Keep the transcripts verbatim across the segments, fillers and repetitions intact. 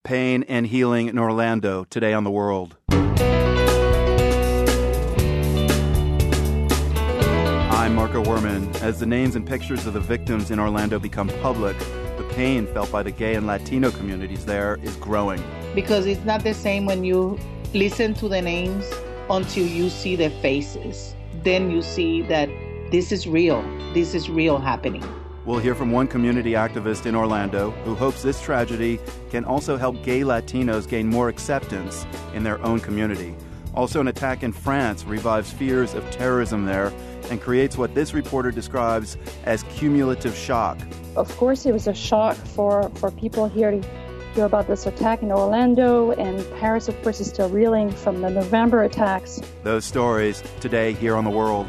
Pain and healing in Orlando, today on The World. I'm Marco Werman. As the names and pictures of the victims in Orlando become public, the pain felt by the gay and Latino communities there is growing. Because it's not the same when you listen to the names until you see the faces. Then you see that this is real. This is real happening. We'll hear from one community activist in Orlando who hopes this tragedy can also help gay Latinos gain more acceptance in their own community. Also, an attack in France revives fears of terrorism there and creates what this reporter describes as cumulative shock. Of course, it was a shock for, for people here to hear about this attack in Orlando, and Paris, of course, is still reeling from the November attacks. Those stories today here on The World.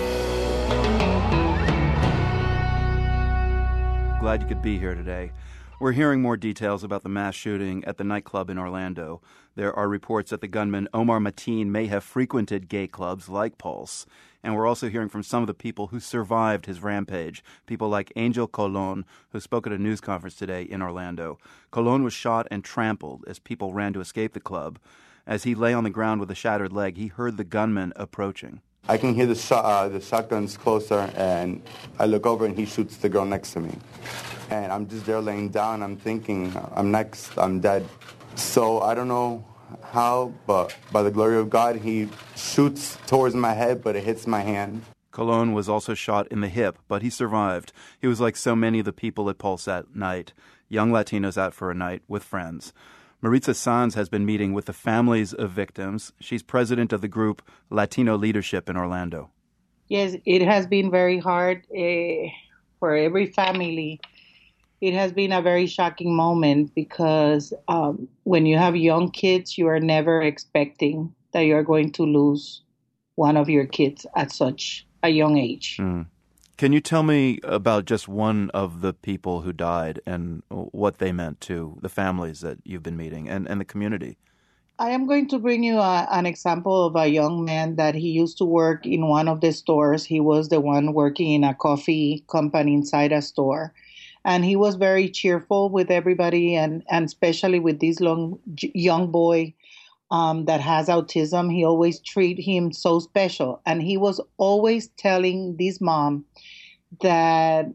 Glad you could be here today. We're hearing more details about the mass shooting at the nightclub in Orlando. There are reports that the gunman Omar Mateen may have frequented gay clubs like Pulse. And we're also hearing from some of the people who survived his rampage, people like Angel Colon, who spoke at a news conference today in Orlando. Colon was shot and trampled as people ran to escape the club. As he lay on the ground with a shattered leg, he heard the gunman approaching. I can hear the, shot, uh, the shotguns closer, and I look over and he shoots the girl next to me. And I'm just there laying down. I'm thinking, I'm next, I'm dead. So I don't know how, but by the glory of God, he shoots towards my head, but it hits my hand. Colon was also shot in the hip, but he survived. He was like so many of the people at Pulse that night, young Latinos out for a night with friends. Maritza Sanz has been meeting with the families of victims. She's president of the group Latino Leadership in Orlando. Yes, it has been very hard uh, for every family. It has been a very shocking moment because um, when you have young kids, you are never expecting that you are going to lose one of your kids at such a young age. Mm. Can you tell me about just one of the people who died and what they meant to the families that you've been meeting and, and the community? I am going to bring you a, an example of a young man that he used to work in one of the stores. He was the one working in a coffee company inside a store. And he was very cheerful with everybody, and, and especially with this long, young boy um, that has autism. He always treated him so special. And he was always telling this mom that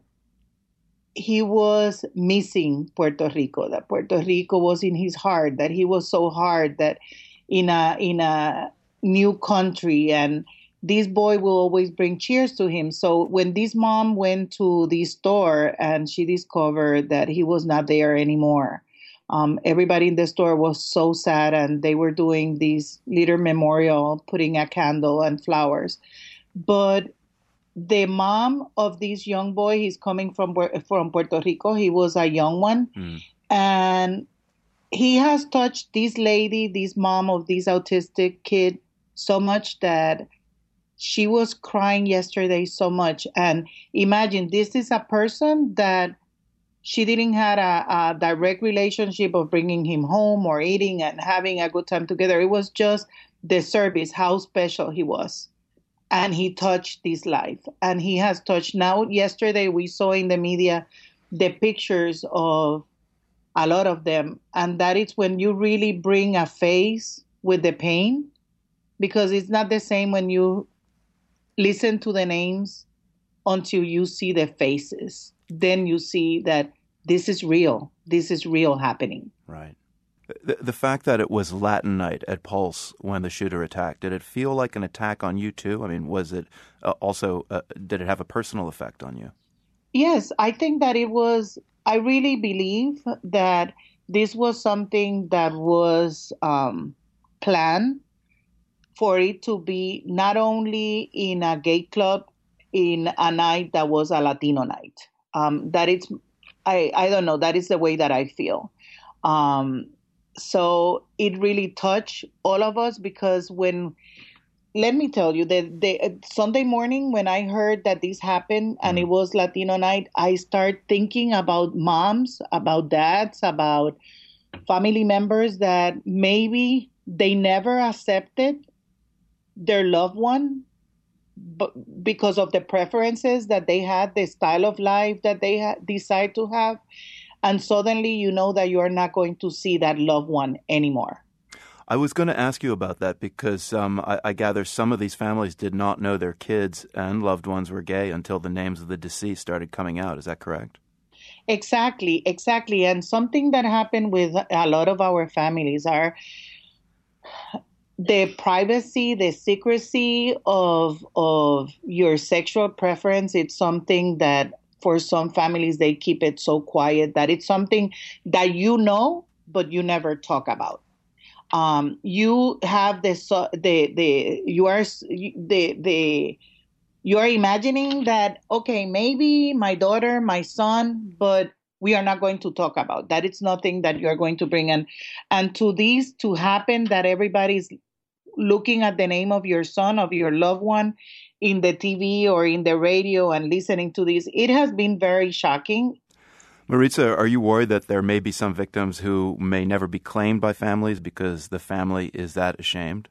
he was missing Puerto Rico, that Puerto Rico was in his heart, that he was so hard that in a in a new country, and this boy will always bring cheers to him. So when this mom went to the store and she discovered that he was not there anymore, um, everybody in the store was so sad, and they were doing this little memorial, putting a candle and flowers. But the mom of this young boy, he's coming from from Puerto Rico. He was a young one. Mm. And he has touched this lady, this mom of this autistic kid, so much that she was crying yesterday so much. And imagine, this is a person that she didn't have a, a direct relationship of bringing him home or eating and having a good time together. It was just the service, how special he was. And he touched this life. And he has touched. Now, yesterday we saw in the media the pictures of a lot of them. And that is when you really bring a face with the pain, because it's not the same when you listen to the names until you see the faces. Then you see that this is real. This is real happening. Right. The, the fact that it was Latin night at Pulse when the shooter attacked, did it feel like an attack on you too? I mean, was it uh, also, uh, did it have a personal effect on you? Yes, I think that it was, I really believe that this was something that was um, planned for it to be not only in a gay club, in a night that was a Latino night. Um, that it's, I, I don't know, that is the way that I feel. Um, So it really touched all of us, because when, let me tell you, the, the Sunday morning when I heard that this happened and it was Latino night, I started thinking about moms, about dads, about family members that maybe they never accepted their loved one, but because of the preferences that they had, the style of life that they had decide to have. And suddenly you know that you are not going to see that loved one anymore. I was going to ask you about that because um, I, I gather some of these families did not know their kids and loved ones were gay until the names of the deceased started coming out. Is that correct? Exactly, exactly. And something that happened with a lot of our families are the privacy, the secrecy of of your sexual preference. It's something that for some families, they keep it so quiet that it's something that you know, but you never talk about. Um, you have this, uh, the, the, you are, the, the, you are imagining that, okay, maybe my daughter, my son, but we are not going to talk about that. It's nothing that you're going to bring in. And to these to happen that everybody's looking at the name of your son, of your loved one in the T V or in the radio and listening to this, it has been very shocking. Maritza, are you worried that there may be some victims who may never be claimed by families because the family is that ashamed?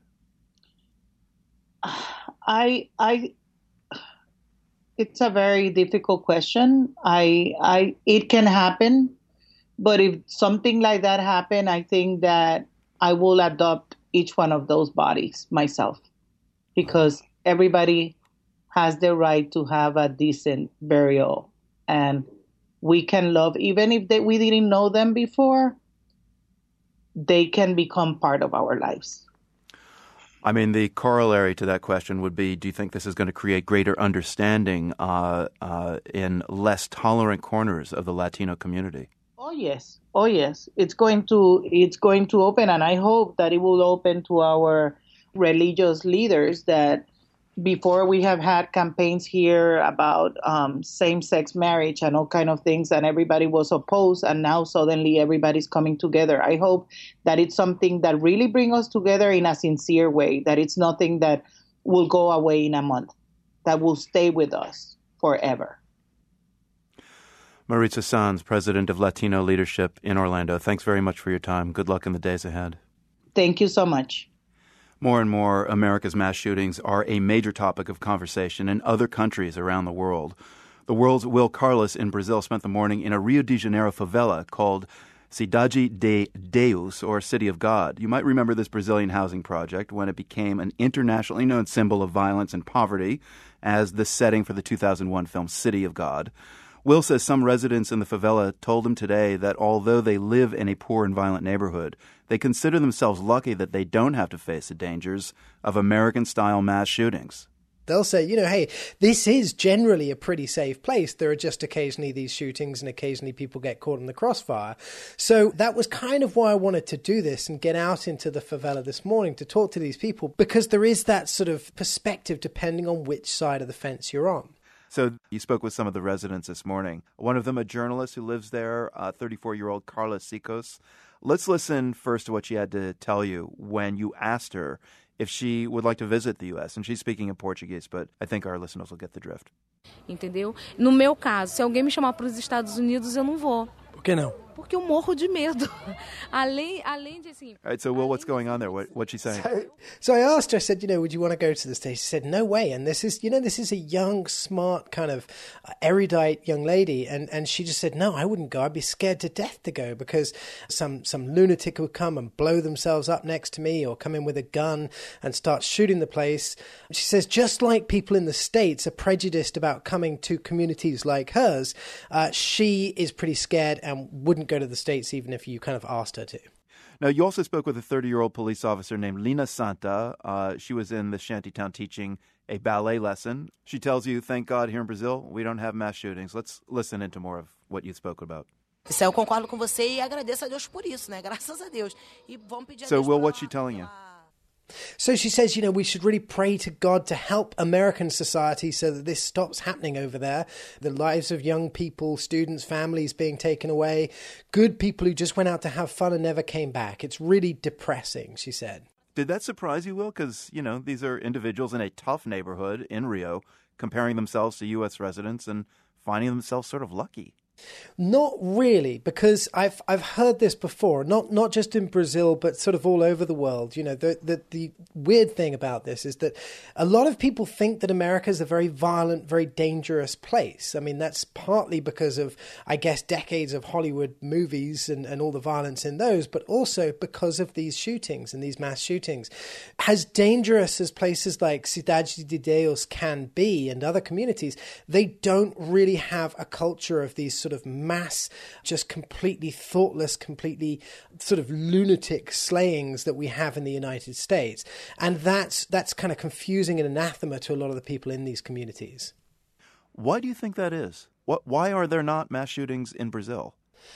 I, I, it's a very difficult question. I, I, it can happen, but if something like that happen, I think that I will adopt each one of those bodies myself, because everybody has the right to have a decent burial, and we can love, even if they, we didn't know them before, they can become part of our lives. I mean, the corollary to that question would be, do you think this is going to create greater understanding uh, uh, in less tolerant corners of the Latino community? Oh, yes. Oh, yes. It's going to, it's going to open, and I hope that it will open to our religious leaders that before we have had campaigns here about um, same-sex marriage and all kind of things, and everybody was opposed, and now suddenly everybody's coming together. I hope that it's something that really brings us together in a sincere way, that it's nothing that will go away in a month, that will stay with us forever. Maritza Sanz, president of Latino Leadership in Orlando, thanks very much for your time. Good luck in the days ahead. Thank you so much. More and more, America's mass shootings are a major topic of conversation in other countries around the world. The world's Will Carlos in Brazil spent the morning in a Rio de Janeiro favela called Cidade de Deus, or City of God. You might remember this Brazilian housing project when it became an internationally known symbol of violence and poverty as the setting for the two thousand one film City of God. Will says some residents in the favela told him today that although they live in a poor and violent neighborhood, they consider themselves lucky that they don't have to face the dangers of American-style mass shootings. They'll say, you know, hey, this is generally a pretty safe place. There are just occasionally these shootings and occasionally people get caught in the crossfire. So that was kind of why I wanted to do this and get out into the favela this morning to talk to these people, because there is that sort of perspective depending on which side of the fence you're on. So you spoke with some of the residents this morning. One of them, a journalist who lives there, uh, thirty-four-year-old Carla Sicos. Let's listen first to what she had to tell you when you asked her if she would like to visit the U S. And she's speaking in Portuguese, but I think our listeners will get the drift. Entendeu? No meu caso, se alguém me chamar para os Estados Unidos, eu não vou. Por que não? Porque eu morro de medo. além, além de assim. All right, so Will, what's going on there? What, what's she saying? So, so I asked her, I said, you know, would you want to go to the States? She said, no way. And this is, you know, this is a young, smart, kind of uh, erudite young lady. And, and she just said, no, I wouldn't go. I'd be scared to death to go because some, some lunatic would come and blow themselves up next to me or come in with a gun and start shooting the place. She says, just like people in the States are prejudiced about coming to communities like hers, uh, she is pretty scared and wouldn't go to the States even if you kind of asked her to. Now, you also spoke with a thirty-year-old police officer named Lina Santa. Uh, she was in the shantytown teaching a ballet lesson. She tells you, thank God, here in Brazil, we don't have mass shootings. Let's listen into more of what you spoke about. Isso eu concordo com você e agradeço a Deus por isso, né? Graças a Deus. E vamos pedir a So, Deus Will, pela- what's she telling you? So she says, you know, we should really pray to God to help American society so that this stops happening over there. The lives of young people, students, families being taken away, good people who just went out to have fun and never came back. It's really depressing, she said. Did that surprise you, Will? Because, you know, these are individuals in a tough neighborhood in Rio comparing themselves to U S residents and finding themselves sort of lucky. Not really, because I've I've heard this before, not not just in Brazil, but sort of all over the world. You know, the, the the weird thing about this is that a lot of people think that America is a very violent, very dangerous place. I mean, that's partly because of, I guess, decades of Hollywood movies and, and all the violence in those, but also because of these shootings and these mass shootings. As dangerous as places like Cidade de Deus can be and other communities, they don't really have a culture of these sort of mass, just completely thoughtless, completely sort of lunatic slayings that we have in the United States. And that's that's kind of confusing and anathema to a lot of the people in these communities. Why do you think that is? What, why are there not mass shootings in Brazil?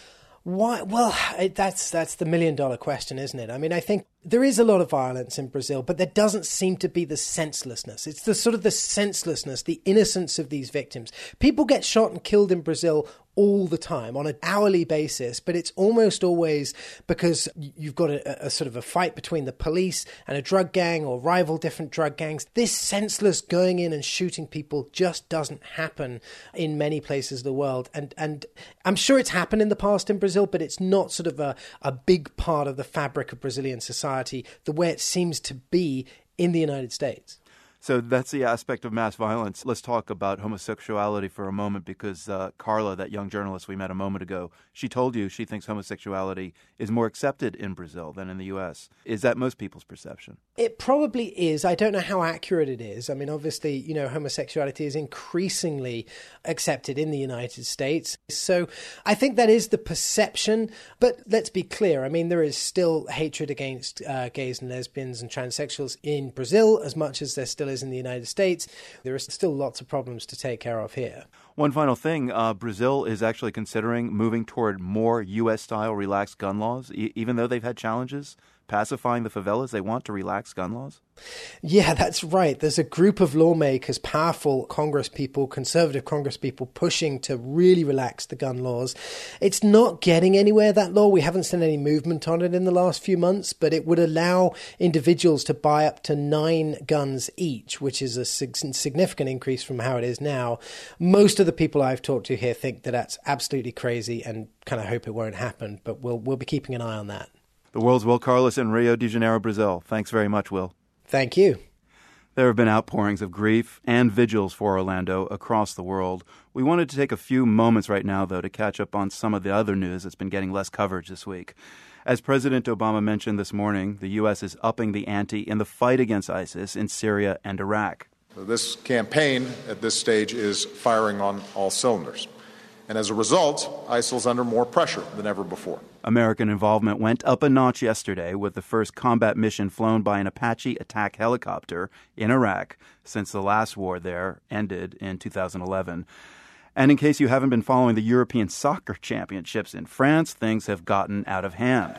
Why? Well, it, that's that's the million dollar question, isn't it? I mean, I think there is a lot of violence in Brazil, but there doesn't seem to be the senselessness. It's the sort of the senselessness, the innocence of these victims. People get shot and killed in Brazil all the time on an hourly basis, but it's almost always because you've got a, a sort of a fight between the police and a drug gang or rival different drug gangs. This senseless going in and shooting people just doesn't happen in many places of the world. And and I'm sure it's happened in the past in Brazil, but it's not sort of a, a big part of the fabric of Brazilian society the way it seems to be in the United States. So that's the aspect of mass violence. Let's talk about homosexuality for a moment, because uh, Carla, that young journalist we met a moment ago, she told you she thinks homosexuality is more accepted in Brazil than in the U S. Is that most people's perception? It probably is. I don't know how accurate it is. I mean, obviously, you know, homosexuality is increasingly accepted in the United States. So I think that is the perception. But let's be clear. I mean, there is still hatred against uh, gays and lesbians and transsexuals in Brazil as much as there still is in the United States. There are still lots of problems to take care of here. One final thing, uh, Brazil is actually considering moving toward more U S-style relaxed gun laws, e- even though they've had challenges pacifying the favelas. They want to relax gun laws. Yeah, that's right. There's a group of lawmakers, powerful Congress people, conservative Congress people pushing to really relax the gun laws. It's not getting anywhere, that law. We haven't seen any movement on it in the last few months, but it would allow individuals to buy up to nine guns each, which is a significant increase from how it is now. Most of the people I've talked to here think that that's absolutely crazy and kind of hope it won't happen, but we'll we'll be keeping an eye on that. The world's Will Carlos in Rio de Janeiro, Brazil. Thanks very much, Will. Thank you. There have been outpourings of grief and vigils for Orlando across the world. We wanted to take a few moments right now, though, to catch up on some of the other news that's been getting less coverage this week. As President Obama mentioned this morning, the U S is upping the ante in the fight against ISIS in Syria and Iraq. This campaign at this stage is firing on all cylinders. And as a result, ISIL's under more pressure than ever before. American involvement went up a notch yesterday with the first combat mission flown by an Apache attack helicopter in Iraq since the last war there ended in two thousand eleven. And in case you haven't been following the European Soccer Championships in France, things have gotten out of hand.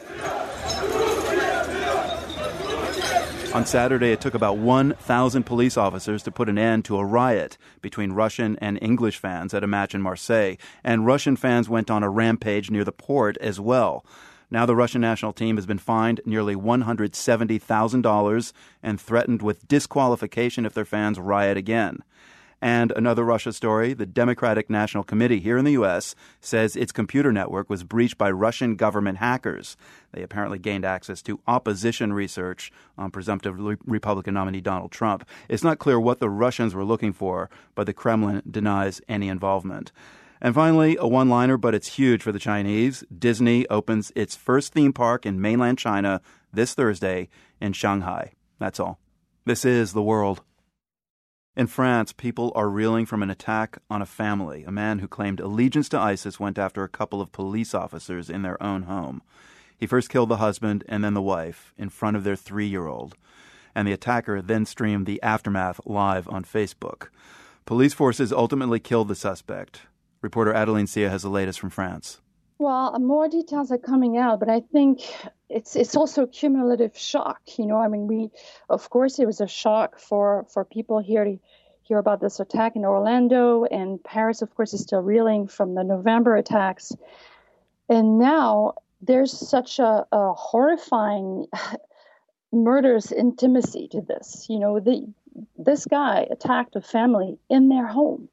On Saturday, it took about one thousand police officers to put an end to a riot between Russian and English fans at a match in Marseille. And Russian fans went on a rampage near the port as well. Now the Russian national team has been fined nearly one hundred seventy thousand dollars and threatened with disqualification if their fans riot again. And another Russia story, the Democratic National Committee here in the U S says its computer network was breached by Russian government hackers. They apparently gained access to opposition research on presumptive Republican nominee Donald Trump. It's not clear what the Russians were looking for, but the Kremlin denies any involvement. And finally, a one-liner, but it's huge for the Chinese. Disney opens its first theme park in mainland China this Thursday in Shanghai. That's all. This is The World. In France, people are reeling from an attack on a family. A man who claimed allegiance to ISIS went after a couple of police officers in their own home. He first killed the husband and then the wife in front of their three-year-old. And the attacker then streamed the aftermath live on Facebook. Police forces ultimately killed the suspect. Reporter Adeline Sia has the latest from France. Well, more details are coming out, but I think it's it's also cumulative shock. You know, I mean, we, of course, it was a shock for, for people here to hear about this attack in Orlando, and Paris, of course, is still reeling from the November attacks. And now there's such a, a horrifying murderous intimacy to this. You know, the this guy attacked a family in their home.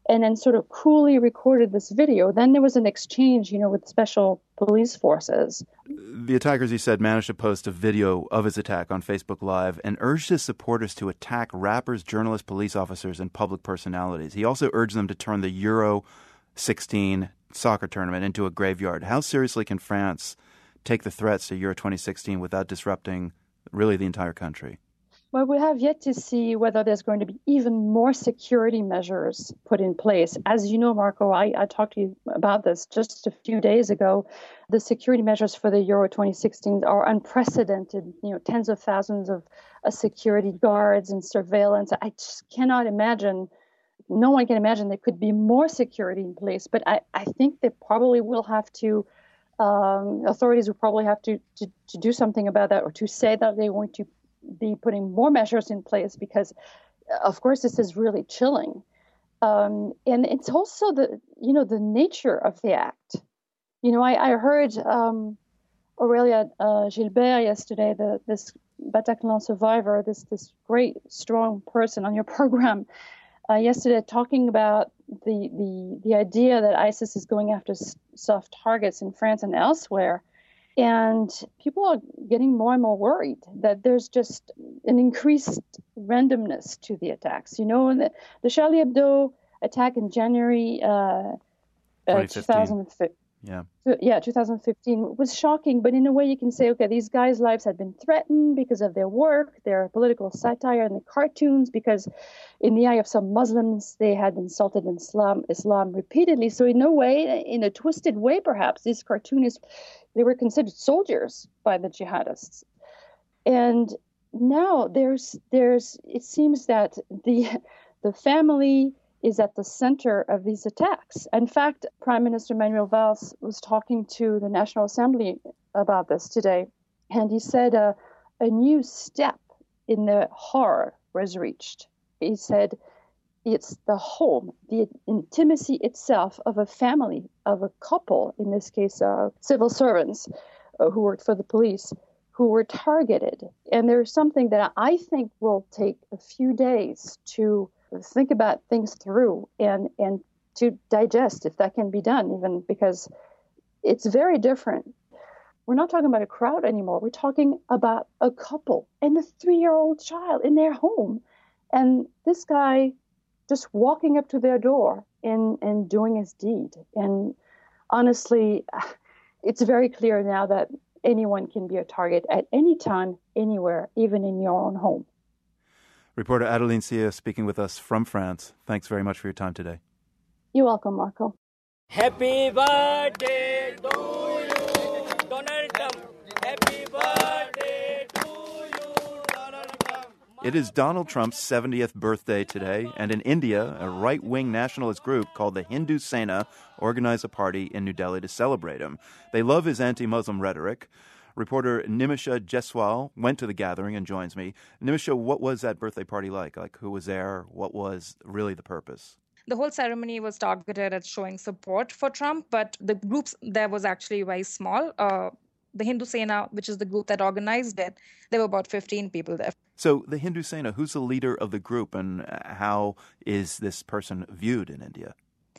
and then sort of coolly recorded this video. Then there was an exchange, you know, with special police forces. The attackers, he said, managed to post a video of his attack on Facebook Live and urged his supporters to attack rappers, journalists, police officers, and public personalities. He also urged them to turn the Euro sixteen soccer tournament into a graveyard. How seriously can France take the threats to Euro twenty sixteen without disrupting really the entire country? Well, we have yet to see whether there's going to be even more security measures put in place. As you know, Marco, I, I talked to you about this just a few days ago. The security measures for the Euro twenty sixteen are unprecedented. You know, tens of thousands of uh, security guards and surveillance. I just cannot imagine. No one can imagine there could be more security in place. But I, I think they probably will have to. Um, authorities will probably have to, to to do something about that, or to say that they want to be putting more measures in place, because, of course, this is really chilling. Um, and it's also the, you know, the nature of the act. You know, I, I heard um, Aurélia uh, Gilbert yesterday, the, this Bataclan survivor, this this great, strong person on your program uh, yesterday, talking about the, the, the idea that ISIS is going after s- soft targets in France and elsewhere. And people are getting more and more worried that there's just an increased randomness to the attacks. You know, the, the Charlie Hebdo attack in January uh, uh, two thousand fifteen. Yeah. Yeah, two thousand fifteen was shocking, but in a way you can say, okay, these guys' lives had been threatened because of their work, their political satire and the cartoons, because in the eye of some Muslims, they had insulted Islam, Islam repeatedly. So in a way, in a twisted way, perhaps, these cartoonists, they were considered soldiers by the jihadists. And now there's, there's, it seems that the, the family is at the center of these attacks. In fact, Prime Minister Manuel Valls was talking to the National Assembly about this today, and he said uh, a new step in the horror was reached. He said it's the home, the intimacy itself of a family, of a couple, in this case, uh, civil servants uh, who worked for the police, who were targeted. And there's something that I think will take a few days to think about things through and, and to digest, if that can be done, even because it's very different. We're not talking about a crowd anymore. We're talking about a couple and a three-year-old child in their home. And this guy just walking up to their door and, and doing his deed. And honestly, it's very clear now that anyone can be a target at any time, anywhere, even in your own home. Reporter Adeline Sia speaking with us from France. Thanks very much for your time today. You're welcome, Marco. Happy birthday to you, Donald Trump. Happy birthday to you, Donald Trump. It is Donald Trump's seventieth birthday today, and in India, a right-wing nationalist group called the Hindu Sena organized a party in New Delhi to celebrate him. They love his anti-Muslim rhetoric. Reporter Nimisha Jaiswal went to the gathering and joins me. Nimisha, what was that birthday party like? Like, who was there? What was really the purpose? The whole ceremony was targeted at showing support for Trump, but the groups there was actually very small. Uh, the Hindu Sena, which is the group that organized it, there were about fifteen people there. So the Hindu Sena, who's the leader of the group, and how is this person viewed in India?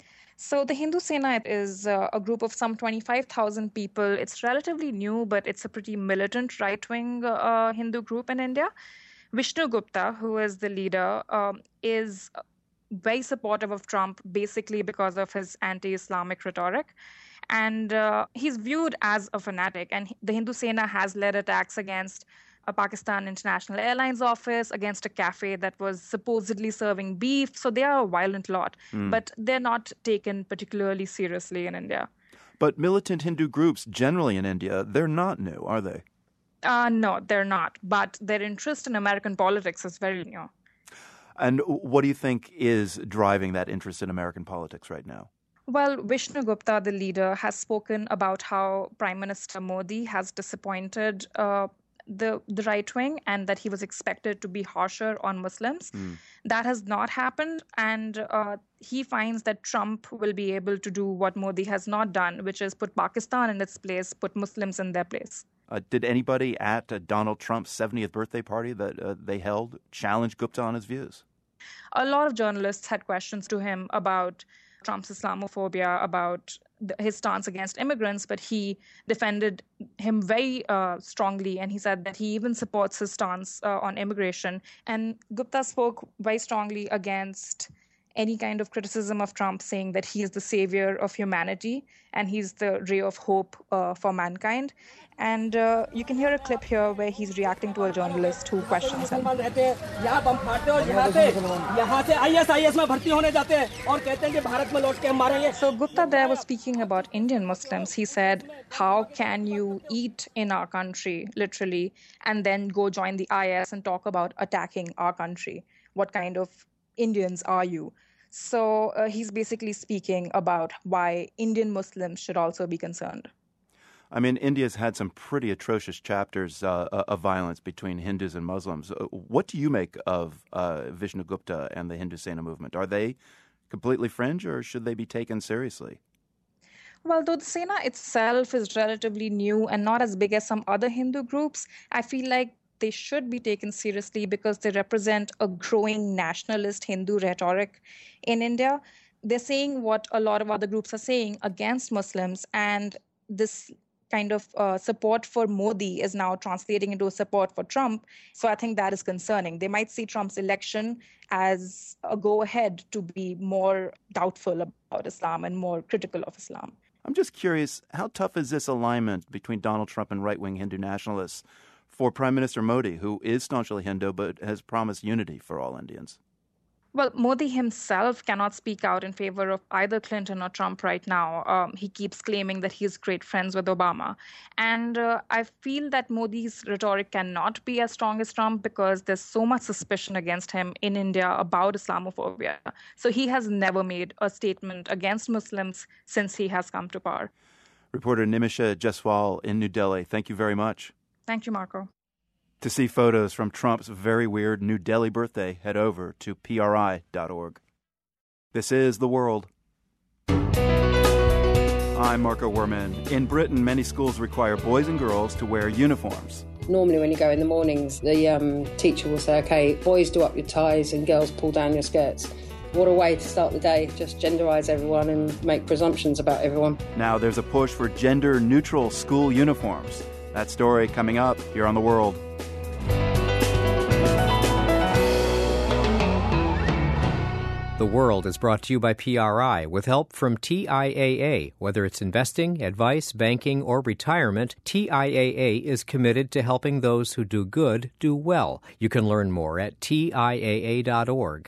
So the Hindu Sena is uh, a group of some twenty-five thousand people. It's relatively new, but it's a pretty militant right-wing uh, Hindu group in India. Vishnu Gupta, who is the leader, um, is very supportive of Trump, basically because of his anti-Islamic rhetoric. And uh, he's viewed as a fanatic. And the Hindu Sena has led attacks against a Pakistan International Airlines office, against a cafe that was supposedly serving beef. So they are a violent lot, mm. but they're not taken particularly seriously in India. But militant Hindu groups generally in India, they're not new, are they? Uh, no, they're not. But their interest in American politics is very new. And what do you think is driving that interest in American politics right now? Well, Vishnu Gupta, the leader, has spoken about how Prime Minister Modi has disappointed uh, the the right wing and that he was expected to be harsher on Muslims. Mm. That has not happened, and uh, he finds that Trump will be able to do what Modi has not done, which is put Pakistan in its place, put Muslims in their place. Uh, did anybody at uh, Donald Trump's seventieth birthday party that uh, they held challenge Gupta on his views? A lot of journalists had questions to him about Trump's Islamophobia, about the, his stance against immigrants, but he defended him very uh, strongly, and he said that he even supports his stance uh, on immigration. And Gupta spoke very strongly against any kind of criticism of Trump, saying that he is the savior of humanity and he's the ray of hope uh, for mankind. And uh, you can hear a clip here where he's reacting to a journalist who questions him. So Gupta there was speaking about Indian Muslims. He said, how can you eat in our country, literally, and then go join the I S and talk about attacking our country? What kind of Indians are you? So uh, he's basically speaking about why Indian Muslims should also be concerned. I mean, India's had some pretty atrocious chapters uh, of violence between Hindus and Muslims. What do you make of uh, Vishnu Gupta and the Hindu Sena movement? Are they completely fringe, or should they be taken seriously? Well, though the Sena itself is relatively new and not as big as some other Hindu groups, I feel like they should be taken seriously because they represent a growing nationalist Hindu rhetoric in India. They're saying what a lot of other groups are saying against Muslims, and this kind of uh, support for Modi is now translating into a support for Trump. So I think that is concerning. They might see Trump's election as a go-ahead to be more doubtful about Islam and more critical of Islam. I'm just curious, how tough is this alignment between Donald Trump and right-wing Hindu nationalists for Prime Minister Modi, who is staunchly Hindu but has promised unity for all Indians? Well, Modi himself cannot speak out in favor of either Clinton or Trump right now. Um, he keeps claiming that he's great friends with Obama. And uh, I feel that Modi's rhetoric cannot be as strong as Trump because there's so much suspicion against him in India about Islamophobia. So he has never made a statement against Muslims since he has come to power. Reporter Nimisha Jaiswal in New Delhi, thank you very much. Thank you, Marco. To see photos from Trump's very weird New Delhi birthday, head over to P R I dot org. This is The World. I'm Marco Werman. In Britain, many schools require boys and girls to wear uniforms. Normally when you go in the mornings, the um, teacher will say, OK, boys do up your ties and girls pull down your skirts. What a way to start the day, just genderize everyone and make presumptions about everyone. Now there's a push for gender-neutral school uniforms. That story coming up here on The World. The World is brought to you by P R I with help from T I A A. Whether it's investing, advice, banking, or retirement, T I A A is committed to helping those who do good do well. You can learn more at T I A A dot org.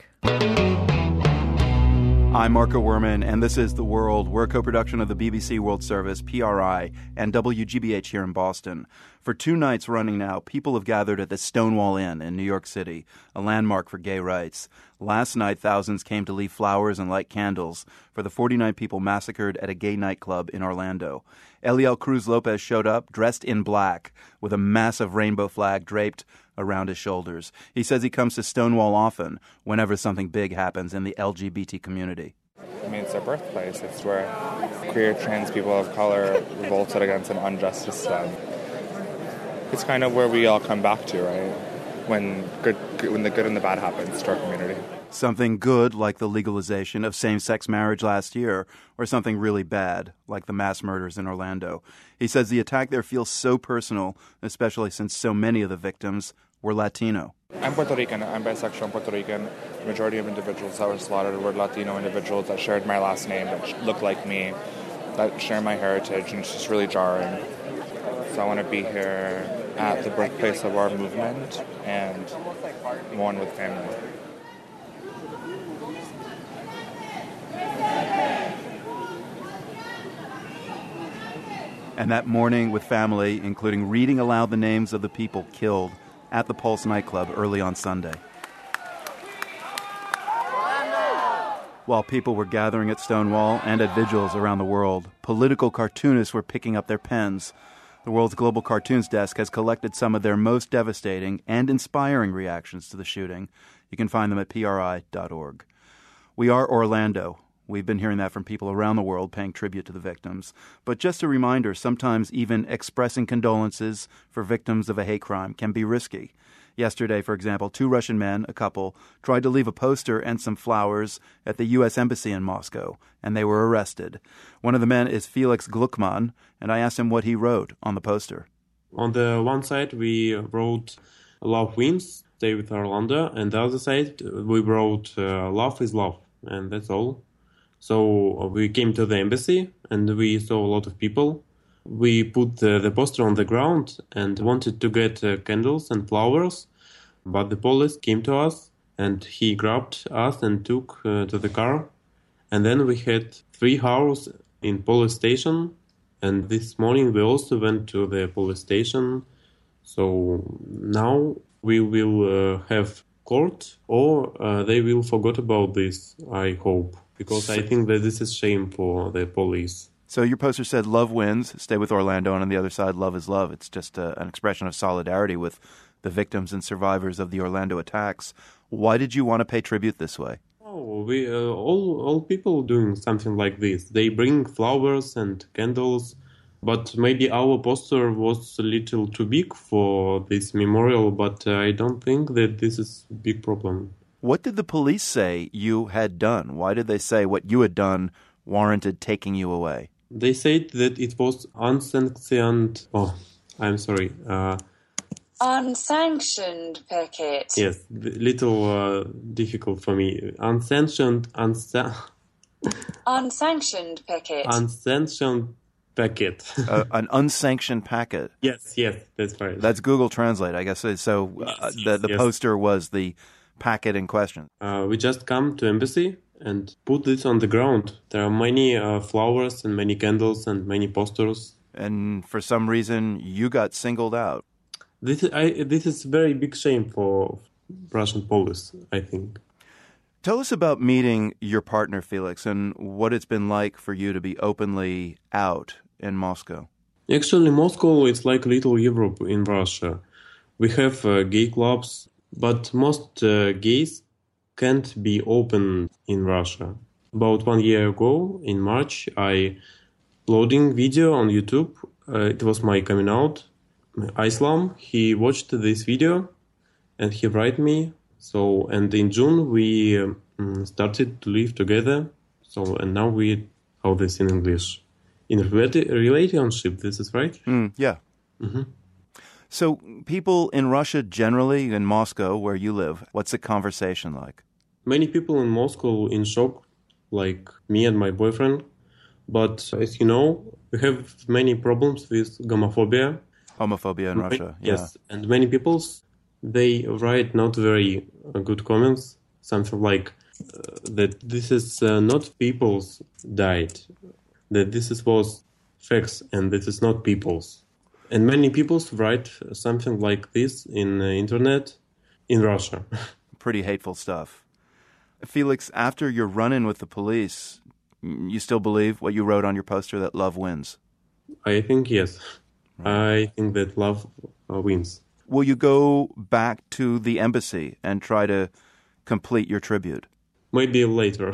I'm Marco Werman, and this is The World. We're a co-production of the B B C World Service, P R I, and W G B H here in Boston. For two nights running now, people have gathered at the Stonewall Inn in New York City, a landmark for gay rights. Last night, thousands came to leave flowers and light candles for the forty-nine people massacred at a gay nightclub in Orlando. Eliel Cruz Lopez showed up dressed in black with a massive rainbow flag draped around his shoulders. He says he comes to Stonewall often whenever something big happens in the L G B T community. I mean, it's a birthplace. It's where queer, trans people of color revolted against an unjust system. It's kind of where we all come back to, right? When good, when the good and the bad happens to our community. Something good, like the legalization of same-sex marriage last year, or something really bad, like the mass murders in Orlando. He says the attack there feels so personal, especially since so many of the victims were Latino. I'm Puerto Rican. I'm bisexual and Puerto Rican. The majority of individuals that were slaughtered were Latino individuals that shared my last name, that look like me, that share my heritage, and it's just really jarring. So I want to be here at the birthplace of our movement and mourn with family. And that morning with family, including reading aloud the names of the people killed at the Pulse nightclub early on Sunday. While people were gathering at Stonewall and at vigils around the world, political cartoonists were picking up their pens. The World's Global Cartoons Desk has collected some of their most devastating and inspiring reactions to the shooting. You can find them at P R I dot org. We are Orlando. We've been hearing that from people around the world paying tribute to the victims. But just a reminder, sometimes even expressing condolences for victims of a hate crime can be risky. Yesterday, for example, two Russian men, a couple, tried to leave a poster and some flowers at the U S Embassy in Moscow, and they were arrested. One of the men is Felix Gluckman, and I asked him what he wrote on the poster. On the one side, we wrote "Love wins, stay with Orlando," and the other side, we wrote uh, "Love is love," and that's all. So we came to the embassy, and we saw a lot of people. We put the, the poster on the ground and wanted to get uh, candles and flowers, but the police came to us, and he grabbed us and took uh, to the car. And then we had three hours in police station, and this morning we also went to the police station. So now we will uh, have court, or uh, they will forget about this, I hope, because I think that this is shame for the police. So your poster said, "Love wins, stay with Orlando," and on the other side, "Love is love." It's just a, an expression of solidarity with the victims and survivors of the Orlando attacks. Why did you want to pay tribute this way? Oh, we uh, all all people doing something like this. They bring flowers and candles, but maybe our poster was a little too big for this memorial, but uh, I don't think that this is a big problem. What did the police say you had done? Why did they say what you had done warranted taking you away? They said that it was unsanctioned. Oh, I'm sorry. Uh, unsanctioned picket. Yes, a little uh, difficult for me. Unsanctioned, unsa- unsanctioned picket. Unsanctioned packet. uh, an unsanctioned packet. Yes, yes, that's right. That's Google Translate, I guess. So uh, yes, the the yes. poster was the packet in question. Uh, we just come to embassy and put this on the ground. There are many uh, flowers and many candles and many posters. And for some reason, you got singled out. This is, I, this is a very big shame for Russian police, I think. Tell us about meeting your partner, Felix, and what it's been like for you to be openly out in Moscow. Actually, Moscow is like little Europe in Russia. We have uh, gay clubs, but most uh, gays can't be open in Russia. About one year ago, in March, I uploading video on YouTube. Uh, it was my coming out. Islam, he watched this video and he write me. So, and in June we um, started to live together. So, and now we, how this in English? In a relationship, this is right? Mm, yeah. Mm-hmm. So people in Russia generally, in Moscow, where you live, what's the conversation like? Many people in Moscow in shock, like me and my boyfriend. But as you know, we have many problems with homophobia. Homophobia in Russia, yeah. Yes, and many people, they write not very good comments, something like uh, that this is uh, not people's died, that this is was facts and this is not people's. And many people write something like this in the internet in Russia. Pretty hateful stuff. Felix, after your run-in with the police, you still believe what you wrote on your poster, that love wins? I think yes. Right. I think that love uh, wins. Will you go back to the embassy and try to complete your tribute? Maybe later.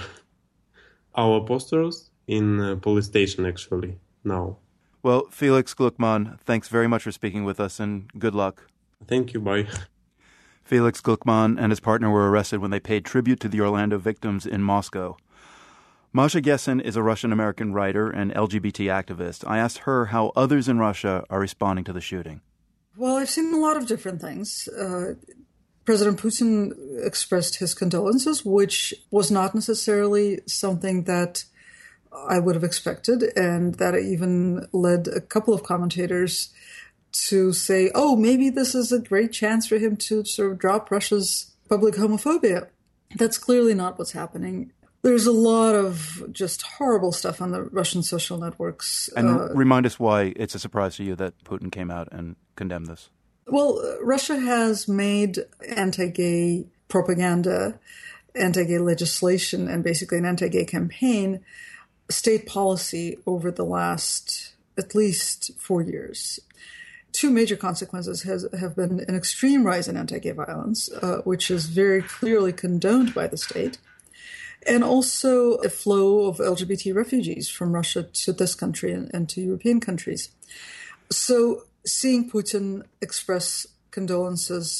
Our posters in uh, police station, actually, now. Well, Felix Gluckman, thanks very much for speaking with us, and good luck. Thank you, bye. Felix Gluckman and his partner were arrested when they paid tribute to the Orlando victims in Moscow. Masha Gessen is a Russian-American writer and L G B T activist. I asked her how others in Russia are responding to the shooting. Well, I've seen a lot of different things. Uh, President Putin expressed his condolences, which was not necessarily something that I would have expected, and that even led a couple of commentators to say, oh, maybe this is a great chance for him to sort of drop Russia's public homophobia. That's clearly not what's happening. There's a lot of just horrible stuff on the Russian social networks. And uh, remind us why it's a surprise to you that Putin came out and condemned this. Well, Russia has made anti-gay propaganda, anti-gay legislation, and basically an anti-gay campaign state policy over the last at least four years. Two major consequences has, have been an extreme rise in anti-gay violence, uh, which is very clearly condoned by the state, and also a flow of L G B T refugees from Russia to this country and, and to European countries. So seeing Putin express condolences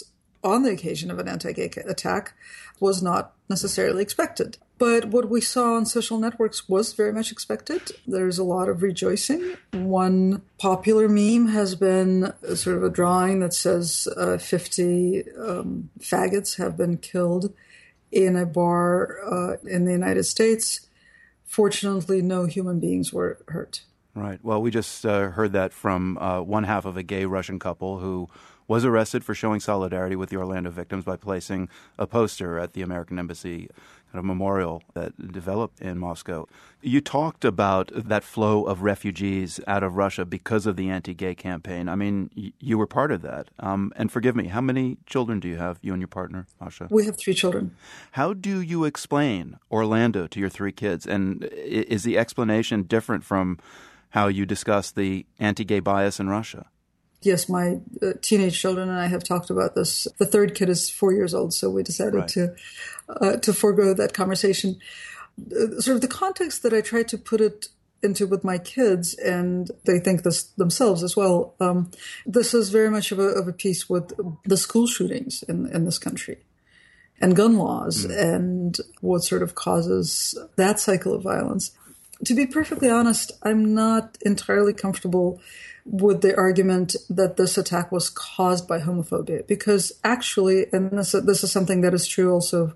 on the occasion of an anti-gay attack was not necessarily expected. But what we saw on social networks was very much expected. There's a lot of rejoicing. One popular meme has been sort of a drawing that says uh, fifty um, faggots have been killed in a bar uh, in the United States. Fortunately, no human beings were hurt. Right. Well, we just uh, heard that from uh, one half of a gay Russian couple who was arrested for showing solidarity with the Orlando victims by placing a poster at the American Embassy kind of memorial that developed in Moscow. You talked about that flow of refugees out of Russia because of the anti-gay campaign. I mean, y- you were part of that. Um, and forgive me, how many children do you have, you and your partner, Masha? We have three children. How do you explain Orlando to your three kids? And is the explanation different from how you discuss the anti-gay bias in Russia? Yes, my uh, teenage children and I have talked about this. The third kid is four years old, so we decided right. to uh, to forego that conversation. Uh, sort of the context that I tried to put it into with my kids, and they think this themselves as well, um, this is very much of a, of a piece with the school shootings in, in this country and gun laws mm. and what sort of causes that cycle of violence. To be perfectly honest, I'm not entirely comfortable with the argument that this attack was caused by homophobia, because actually, and this, this is something that is true also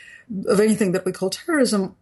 of anything that we call terrorism,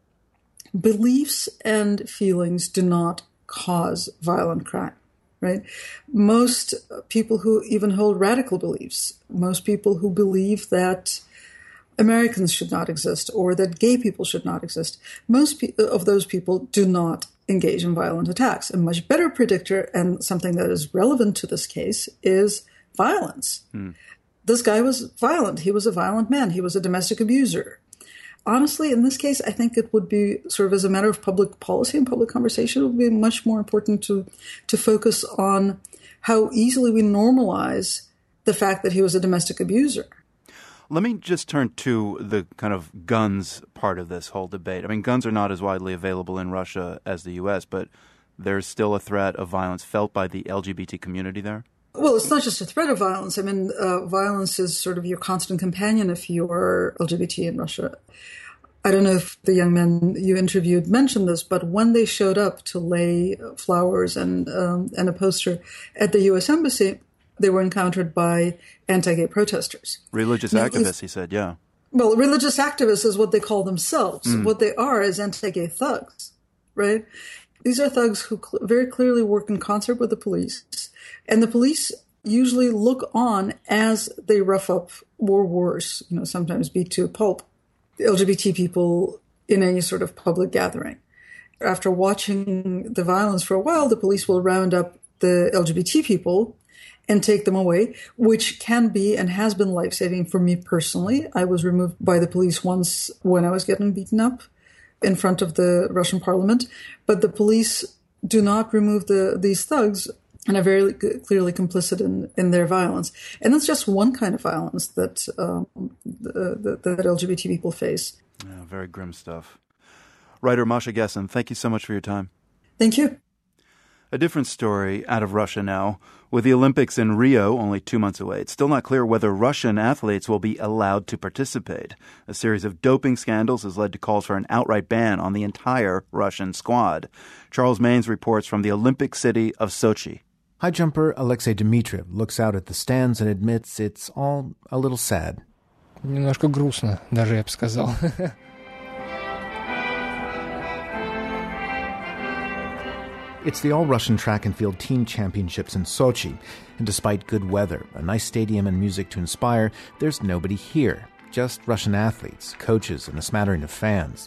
beliefs and feelings do not cause violent crime, right? Most people who even hold radical beliefs, most people who believe that Americans should not exist or that gay people should not exist, most pe- of those people do not engage in violent attacks. A much better predictor, and something that is relevant to this case, is violence. Hmm. This guy was violent. He was a violent man. He was a domestic abuser. Honestly, in this case, I think it would be sort of as a matter of public policy and public conversation, it would be much more important to, to focus on how easily we normalize the fact that he was a domestic abuser. Let me just turn to the kind of guns part of this whole debate. I mean, guns are not as widely available in Russia as the U S, but there's still a threat of violence felt by the L G B T community there? Well, it's not just a threat of violence. I mean, uh, violence is sort of your constant companion if you're L G B T in Russia. I don't know if the young men you interviewed mentioned this, but when they showed up to lay flowers and um, and a poster at the U S Embassy, they were encountered by anti-gay protesters. Religious now, activists, he said, yeah. Well, religious activists is what they call themselves. Mm. What they are is anti-gay thugs, right? These are thugs who cl- very clearly work in concert with the police. And the police usually look on as they rough up, or worse, you know, sometimes beat to a pulp, the L G B T people in any sort of public gathering. After watching the violence for a while, the police will round up the L G B T people and take them away, which can be and has been life-saving for me personally. I was removed by the police once when I was getting beaten up in front of the Russian parliament. But the police do not remove the these thugs and are very clearly complicit in, in their violence. And that's just one kind of violence that, um, the, the, that L G B T people face. Yeah, very grim stuff. Writer Masha Gessen, thank you so much for your time. Thank you. A different story out of Russia now. With the Olympics in Rio only two months away, it's still not clear whether Russian athletes will be allowed to participate. A series of doping scandals has led to calls for an outright ban on the entire Russian squad. Charles Maines reports from the Olympic city of Sochi. High jumper Alexei Dimitriev looks out at the stands and admits it's all a little sad. Немножко грустно, даже я бы сказал. It's the all-Russian track and field team championships in Sochi, and despite good weather, a nice stadium and music to inspire, there's nobody here. Just Russian athletes, coaches, and a smattering of fans.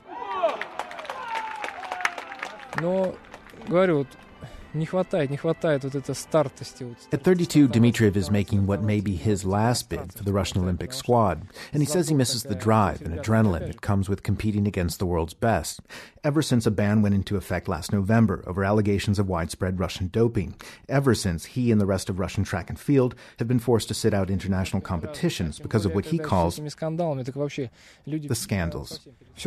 Но, говорю, вот, не хватает, не хватает вот этой стартости. At thirty-two, Dimitriev is making what may be his last bid for the Russian Olympic squad, and he says he misses the drive and adrenaline that comes with competing against the world's best. Ever since a ban went into effect last November over allegations of widespread Russian doping, ever since he and the rest of Russian track and field have been forced to sit out international competitions because of what he calls the scandals.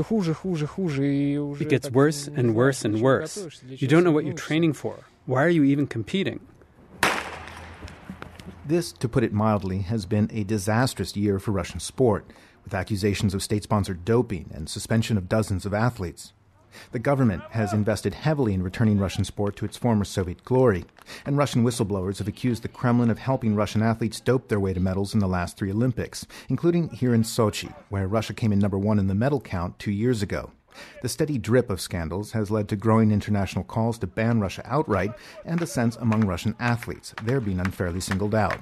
It gets worse and worse and worse. You don't know what you're training for. Why are you even competing? This, to put it mildly, has been a disastrous year for Russian sport, with accusations of state-sponsored doping and suspension of dozens of athletes. The government has invested heavily in returning Russian sport to its former Soviet glory, and Russian whistleblowers have accused the Kremlin of helping Russian athletes dope their way to medals in the last three Olympics, including here in Sochi, where Russia came in number one in the medal count two years ago. The steady drip of scandals has led to growing international calls to ban Russia outright and a sense among Russian athletes they're being unfairly singled out.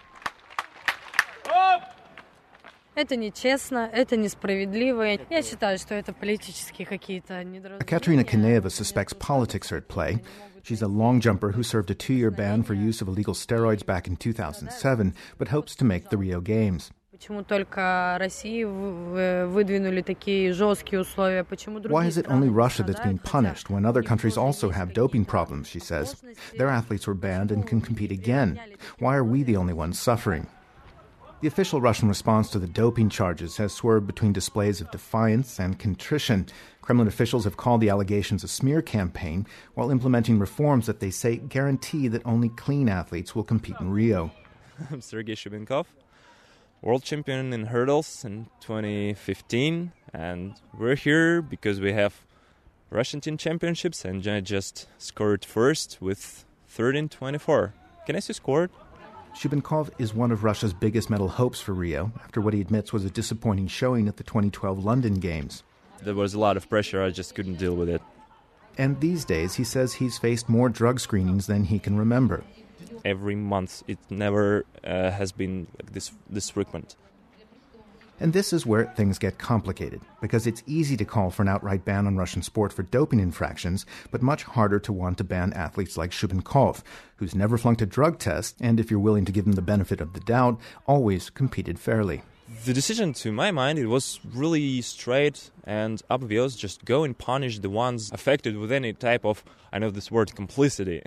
Это нечестно, это несправедливо. Я считаю, что это политические какие-то недоразумения. Katerina Kaneva suspects politics are at play. She's a long jumper who served a two-year ban for use of illegal steroids back in two thousand seven, but hopes to make the Rio Games. Почему только России выдвинули такие жесткие условия? Почему другие? Why is it only Russia that's being punished when other countries also have doping problems, she says. Their athletes were banned and can compete again. Why are we the only ones suffering? The official Russian response to the doping charges has swerved between displays of defiance and contrition. Kremlin officials have called the allegations a smear campaign while implementing reforms that they say guarantee that only clean athletes will compete in Rio. I'm Sergei Shubenkov, world champion in hurdles in twenty fifteen, and we're here because we have Russian team championships, and I just scored first with thirteen twenty-four. Can I see scored? Shubenkov is one of Russia's biggest medal hopes for Rio, after what he admits was a disappointing showing at the twenty twelve London Games. There was a lot of pressure, I just couldn't deal with it. And these days, he says he's faced more drug screenings than he can remember. Every month, it never uh, has been like this, this frequent. And this is where things get complicated, because it's easy to call for an outright ban on Russian sport for doping infractions, but much harder to want to ban athletes like Shubenkov, who's never flunked a drug test, and if you're willing to give him the benefit of the doubt, always competed fairly. The decision, to my mind, it was really straight and obvious. Just go and punish the ones affected with any type of, I know this word, complicity.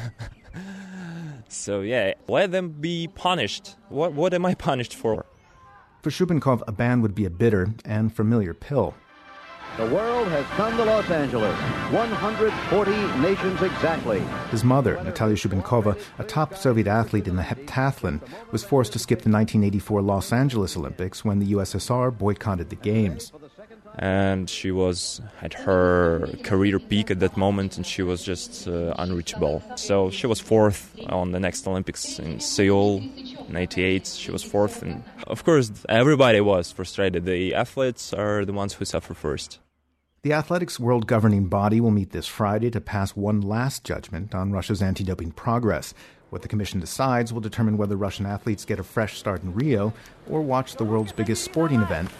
So yeah, let them be punished. What, what am I punished for? For Shubenkov, a ban would be a bitter and familiar pill. The world has come to Los Angeles, one hundred forty nations exactly. His mother, Natalia Shubenkova, a top Soviet athlete in the heptathlon, was forced to skip the nineteen eighty-four Los Angeles Olympics when the U S S R boycotted the Games. And she was at her career peak at that moment, and she was just uh, unreachable. So she was fourth on the next Olympics in Seoul in eighty-eight. She was fourth, and of course everybody was frustrated. The athletes are the ones who suffer first. The athletics world governing body will meet this Friday to pass one last judgment on Russia's anti-doping progress. What the commission decides will determine whether Russian athletes get a fresh start in Rio or watch the world's biggest sporting event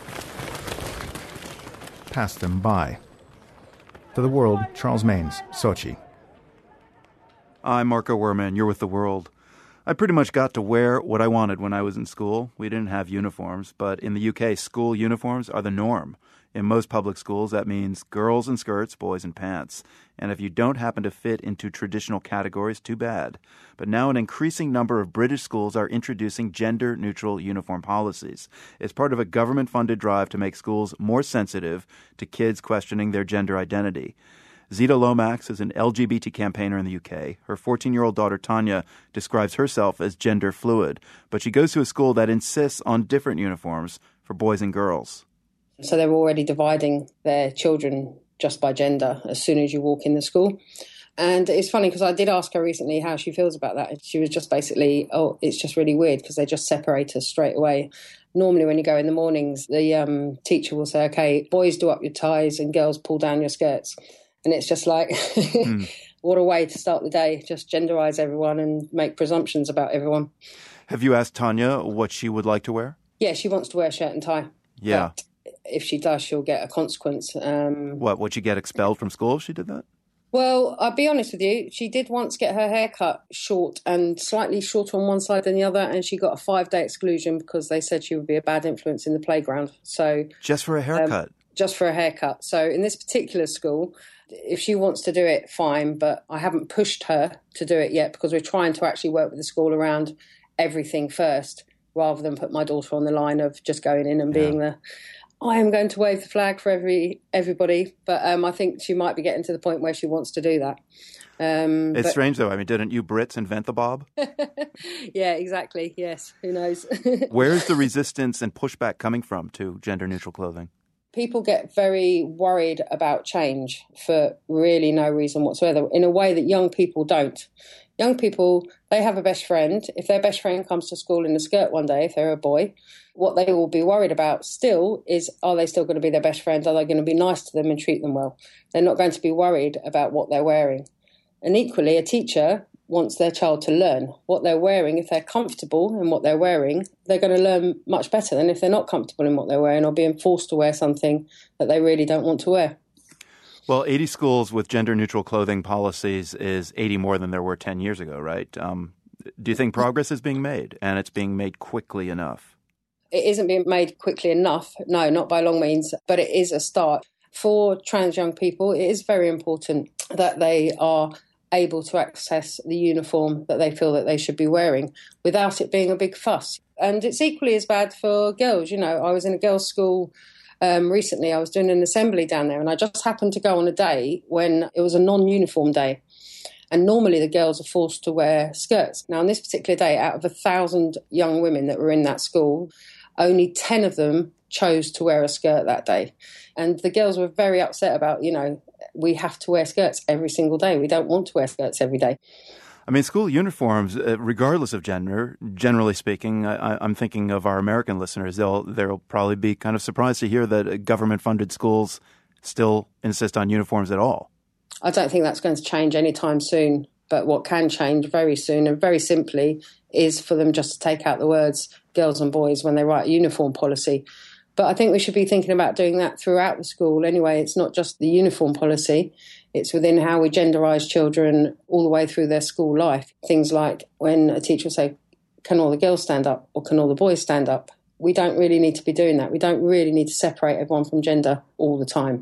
pass them by. For The World, Charles Maines, Sochi. I'm Marco Werman. You're with The World. I pretty much got to wear what I wanted when I was in school. We didn't have uniforms, but in the U K, school uniforms are the norm. In most public schools, that means girls in skirts, boys in pants. And if you don't happen to fit into traditional categories, too bad. But now an increasing number of British schools are introducing gender-neutral uniform policies. It's part of a government-funded drive to make schools more sensitive to kids questioning their gender identity. Zita Lomax is an L G B T campaigner in the U K. Her fourteen-year-old daughter, Tanya, describes herself as gender fluid, but she goes to a school that insists on different uniforms for boys and girls. So they're already dividing their children just by gender as soon as you walk in the school. And it's funny because I did ask her recently how she feels about that. And she was just basically, oh, it's just really weird because they just separate us straight away. Normally when you go in the mornings, the um, teacher will say, okay, boys do up your ties and girls pull down your skirts. And it's just like, mm. what a way to start the day. Just genderize everyone and make presumptions about everyone. Have you asked Tanya what she would like to wear? Yeah, she wants to wear a shirt and tie. Yeah. But if she does, she'll get a consequence. Um, what, would she get expelled from school if she did that? Well, I'll be honest with you. She did once get her hair cut short and slightly shorter on one side than the other, and she got a five-day exclusion because they said she would be a bad influence in the playground. So just for a haircut? Um, just for a haircut. So in this particular school, if she wants to do it, fine, but I haven't pushed her to do it yet because we're trying to actually work with the school around everything first rather than put my daughter on the line of just going in and yeah. being the... I am going to wave the flag for every everybody, but um, I think she might be getting to the point where she wants to do that. Um, it's but... strange, though. I mean, didn't you Brits invent the bob? Yeah, exactly. Yes. Who knows? Where's the resistance and pushback coming from to gender-neutral clothing? People get very worried about change for really no reason whatsoever, in a way that young people don't. Young people, they have a best friend. If their best friend comes to school in a skirt one day, if they're a boy, what they will be worried about still is, are they still going to be their best friends? Are they going to be nice to them and treat them well? They're not going to be worried about what they're wearing. And equally, a teacher wants their child to learn what they're wearing. If they're comfortable in what they're wearing, they're going to learn much better than if they're not comfortable in what they're wearing or being forced to wear something that they really don't want to wear. Well, eighty schools with gender-neutral clothing policies is eighty more than there were ten years ago, right? Um, do you think progress is being made, and it's being made quickly enough? It isn't being made quickly enough, no, not by long means, but it is a start. For trans young people, it is very important that they are able to access the uniform that they feel that they should be wearing without it being a big fuss. And it's equally as bad for girls. You know, I was in a girls' school um, recently. I was doing an assembly down there, and I just happened to go on a day when it was a non-uniform day. And normally the girls are forced to wear skirts. Now, on this particular day, out of a thousand young women that were in that school, only ten of them chose to wear a skirt that day. And the girls were very upset about, you know, we have to wear skirts every single day. We don't want to wear skirts every day. I mean, school uniforms, uh, regardless of gender, generally speaking, I, I'm thinking of our American listeners. They'll they'll probably be kind of surprised to hear that government-funded schools still insist on uniforms at all. I don't think that's going to change anytime soon. But what can change very soon and very simply is for them just to take out the words girls and boys when they write a uniform policy. But I think we should be thinking about doing that throughout the school anyway. It's not just the uniform policy. It's within how we genderise children all the way through their school life. Things like when a teacher will say, can all the girls stand up or can all the boys stand up? We don't really need to be doing that. We don't really need to separate everyone from gender all the time.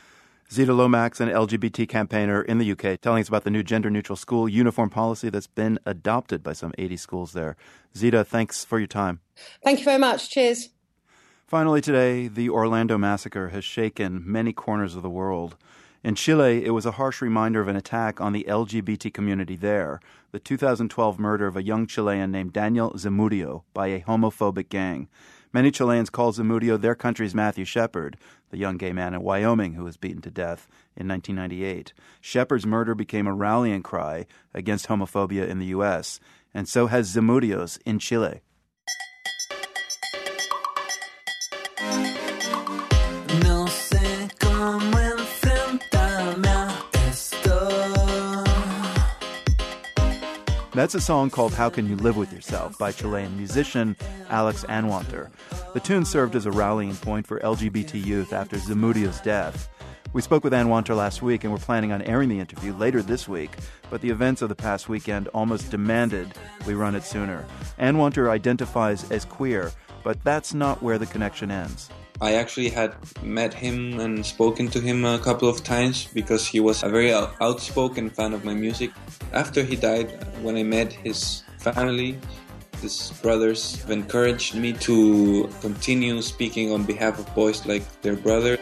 Zita Lomax, an L G B T campaigner in the U K, telling us about the new gender-neutral school uniform policy that's been adopted by some eighty schools there. Zita, thanks for your time. Thank you very much. Cheers. Finally today, the Orlando massacre has shaken many corners of the world. In Chile, it was a harsh reminder of an attack on the L G B T community there, the two thousand twelve murder of a young Chilean named Daniel Zamudio by a homophobic gang. Many Chileans call Zamudio their country's Matthew Shepard, the young gay man in Wyoming who was beaten to death in nineteen ninety-eight. Shepard's murder became a rallying cry against homophobia in the U S, and so has Zamudio's in Chile. That's a song called How Can You Live With Yourself by Chilean musician Alex Anwandter. The tune served as a rallying point for L G B T youth after Zamudio's death. We spoke with Anwandter last week and we're planning on airing the interview later this week, but the events of the past weekend almost demanded we run it sooner. Anwandter identifies as queer, but that's not where the connection ends. I actually had met him and spoken to him a couple of times because he was a very outspoken fan of my music. After he died, when I met his family, his brothers encouraged me to continue speaking on behalf of boys like their brother.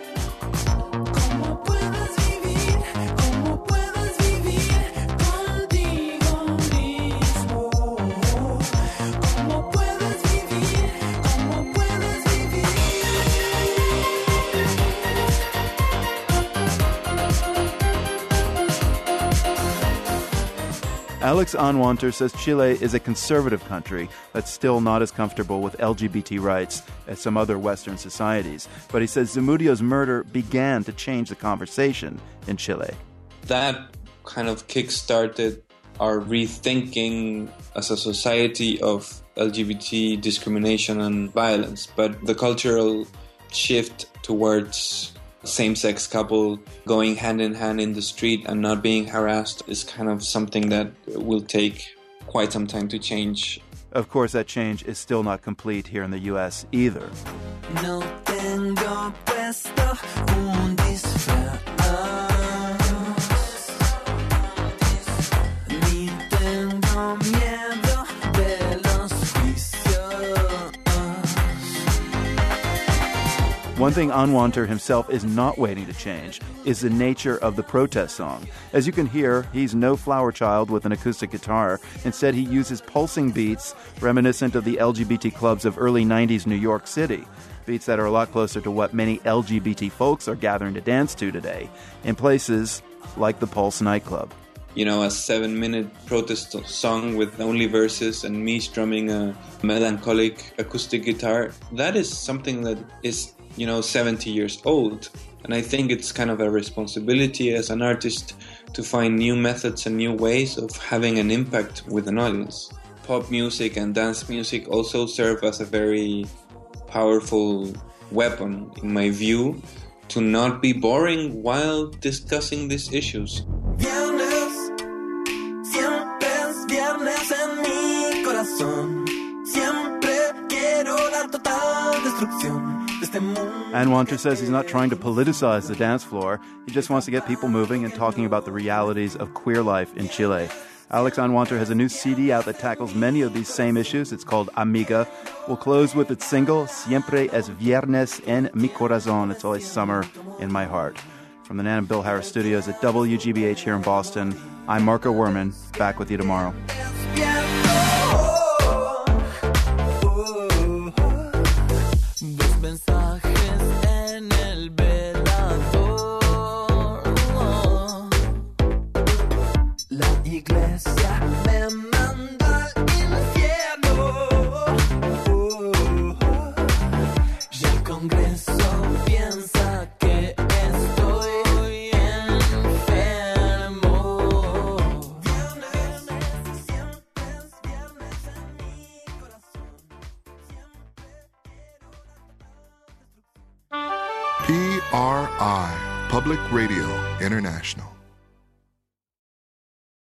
Alex Anwandter says Chile is a conservative country that's still not as comfortable with L G B T rights as some other Western societies. But he says Zamudio's murder began to change the conversation in Chile. That kind of kick-started our rethinking as a society of L G B T discrimination and violence. But the cultural shift towards same-sex couple going hand-in-hand in the street and not being harassed is kind of something that will take quite some time to change. Of course, that change is still not complete here in the U S either. No tengo puesto un disfraz. Ni tengo miedo de los juicios. One thing Anwanter himself is not waiting to change is the nature of the protest song. As you can hear, he's no flower child with an acoustic guitar. Instead, he uses pulsing beats reminiscent of the L G B T clubs of early nineties New York City. Beats that are a lot closer to what many L G B T folks are gathering to dance to today, in places like the Pulse nightclub. You know, a seven-minute protest song with only verses and me strumming a melancholic acoustic guitar, that is something that is, you know, seventy years old. And I think it's kind of a responsibility as an artist to find new methods and new ways of having an impact with an audience. Pop music and dance music also serve as a very powerful weapon, in my view, to not be boring while discussing these issues. Viernes, siempre es viernes en mi corazón. Siempre quiero la total destrucción de este mundo. Anwanter says he's not trying to politicize the dance floor. He just wants to get people moving and talking about the realities of queer life in Chile. Alex Anwanter has a new C D out that tackles many of these same issues. It's called Amiga. We'll close with its single, Siempre es Viernes en mi Corazón. It's always summer in my heart. From the Nan and Bill Harris studios at W G B H here in Boston, I'm Marco Werman. Back with you tomorrow. Iglesia me manda al infierno y el Congreso piensa que estoy enfermo. P R I, Public Radio International.